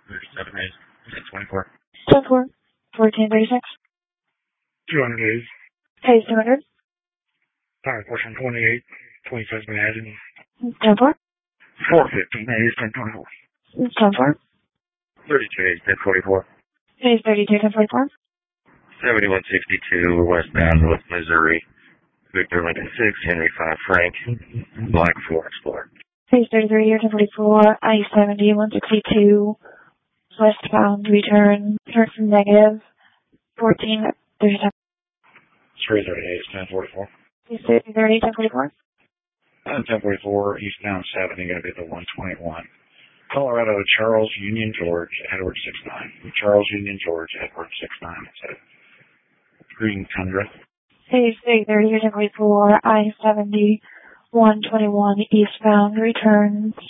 37 days. 24. 10-4. 1436. 200 days. Pays 200. Power portion 28. 27 Avenue. 10-4. 415 days. 1024. 10-4. 32 days. 1044. Pays 32. 10-44. 7162 westbound North Missouri. Victor Lincoln 6, Henry 5 Frank, Black 4 Explorer. Pays 33 years 1044. I-70 162. Westbound return. Turn from negative. 1437. 330 days. 1044. Pays 30 1044. 1044 eastbound 70, going to be the 121. Colorado, Charles Union George, Edward 69. Charles Union George, Edward 69. It's a green Tundra. Pays 30 years 1044. I-70 121 eastbound returns.